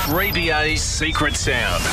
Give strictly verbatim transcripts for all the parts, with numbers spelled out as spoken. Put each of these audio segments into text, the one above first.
three B A's Secret Sound.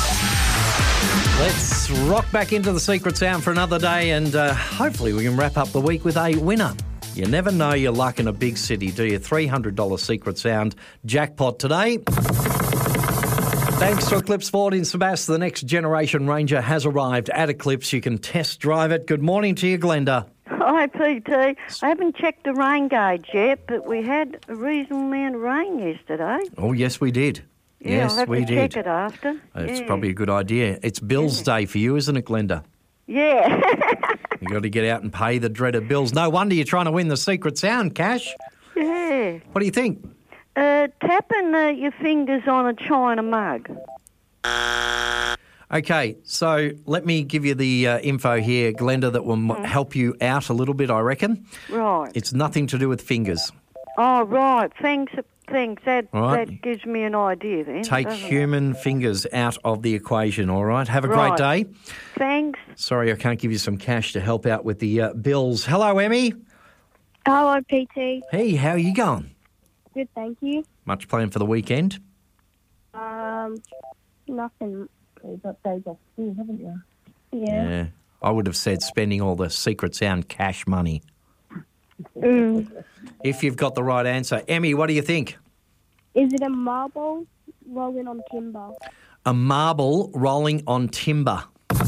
Let's rock back into the Secret Sound for another day, and uh, hopefully we can wrap up the week with a winner. You never know your luck in a big city, do you? three hundred dollars Secret Sound jackpot today. Thanks to Eclipse Ford in Sebastopol, the next generation Ranger has arrived at Eclipse. You can test drive it. Good morning to you, Glenda. Hi, P T. I haven't checked the rain gauge yet, but we had a reasonable amount of rain yesterday. Oh, yes, we did. Yeah, yes, I'll have we to did. check it after. It's yeah. probably a good idea. It's Bills Day for you, isn't it, Glenda? Yeah. You've got to get out and pay the dreaded bills. No wonder you're trying to win the Secret Sound, Cash. Yeah. What do you think? Uh, tapping uh, your fingers on a china mug. Okay, so let me give you the uh, info here, Glenda, that will m- help you out a little bit, I reckon. Right. It's nothing to do with fingers. Oh, right. Thanks. Thanks. That, Right. that gives me an idea then. Take doesn't it? human fingers out of the equation, all right? Have a Right. great day. Thanks. Sorry, I can't give you some cash to help out with the uh, bills. Hello, Emmy. Hello, P T. Hey, how are you going? Good, thank you. Much planned for the weekend? Um, nothing. You've got days off school, haven't you? Yeah. Yeah. I would have said spending all the Secret Sound cash money. Mm. If you've got the right answer. Emmy, what do you think? Is it a marble rolling on timber? A marble rolling on timber.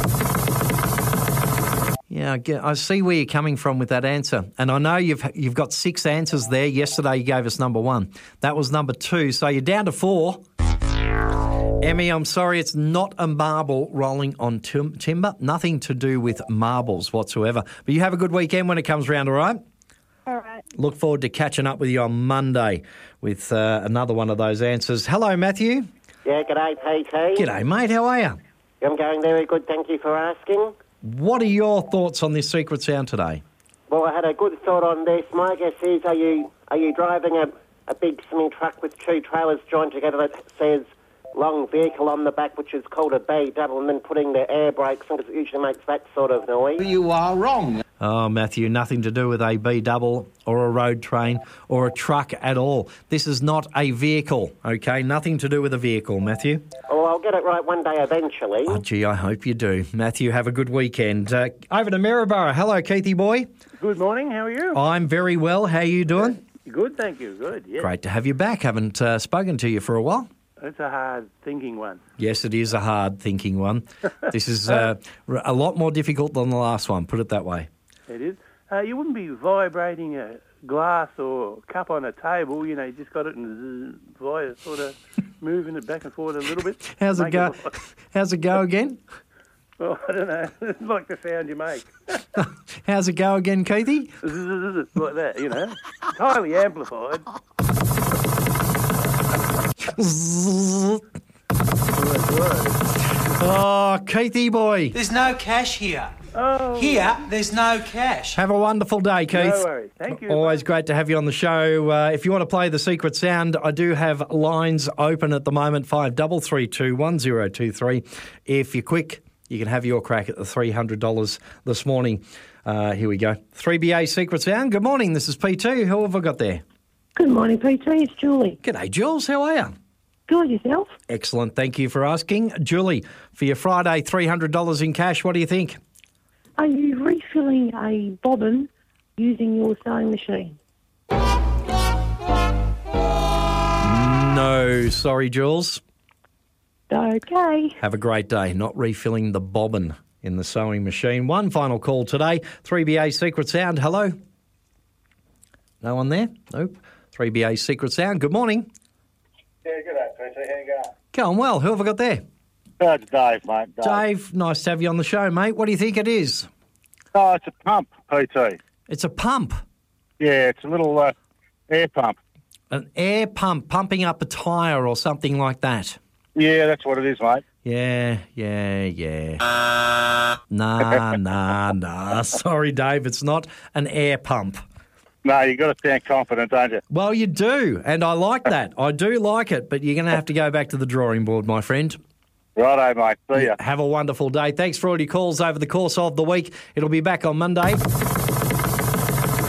Yeah, I, get, I see where you're coming from with that answer. And I know you've you've got six answers there. Yesterday you gave us number one. That was number two. So you're down to four. Emmy, I'm sorry, it's not a marble rolling on tim- timber. Nothing to do with marbles whatsoever. But you have a good weekend when it comes round, all right? All right. Look forward to catching up with you on Monday with uh, another one of those answers. Hello, Matthew. Yeah, g'day, P T. G'day, mate. How are you? I'm going very good, thank you for asking. What are your thoughts on this Secret Sound today? Well, I had a good thought on this. My guess is, are you are you driving a, a big semi truck with two trailers joined together that says long vehicle on the back, which is called a B double, and then putting the air brakes on, because it usually makes that sort of noise? You are wrong. Oh, Matthew, nothing to do with a B double or a road train or a truck at all. This is not a vehicle, okay? Nothing to do with a vehicle, Matthew. Well, I'll get it right one day eventually. Oh, gee, I hope you do. Matthew, have a good weekend. Uh, over to Maryborough. Hello, Keithy boy. Good morning, how are you? I'm very well. How are you doing? Good, thank you, good, yeah. Great to have you back. Haven't uh, spoken to you for a while. It's a hard thinking one. Yes, it is a hard thinking one. This is uh, a lot more difficult than the last one, put it that way. It is. Uh, you wouldn't be vibrating a glass or cup on a table, you know, you just got it and via sort of moving it back and forth a little bit. How's it Make go? like- How's it go again? Well, I don't know, it's like the sound you make. How's it go again, Keithy? Like that, you know. It's highly amplified. Oh, Keithy boy. There's no cash here. Oh, Here, there's no cash. Have a wonderful day, Keith. no worries. Thank you. Always mate. great to have you on the show. Uh, if you want to play the Secret Sound, I do have lines open at the moment, five three three two, one zero two three. If you're quick, you can have your crack at the three hundred dollars this morning. Uh, here we go. three B A Secret Sound. Good morning. This is P two. Who have I got there? Good morning, P T. It's Julie. G'day, Jules. How are you? Good, yourself? Excellent. Thank you for asking. Julie, for your Friday three hundred dollars in cash, what do you think? Are you refilling a bobbin using your sewing machine? No. Sorry, Jules. Okay. Have a great day. Not refilling the bobbin in the sewing machine. One final call today. three B A Secret Sound. Hello? No one there? Nope. three B A Secret Sound. Good morning. Yeah, good day, P T. How you going? Going well. Who have I got there? Oh, it's Dave, mate. Dave. Dave, nice to have you on the show, mate. What do you think it is? Oh, it's a pump, P T. It's a pump. Yeah, it's a little uh, air pump. An air pump pumping up a tyre or something like that. Yeah, that's what it is, mate. Yeah, yeah, yeah. Nah, nah, nah. Sorry, Dave, it's not an air pump. No, you got to sound confident, don't you? Well, you do, and I like that. I do like it, but you're going to have to go back to the drawing board, my friend. Righto, mate. See ya. Have a wonderful day. Thanks for all your calls over the course of the week. It'll be back on Monday.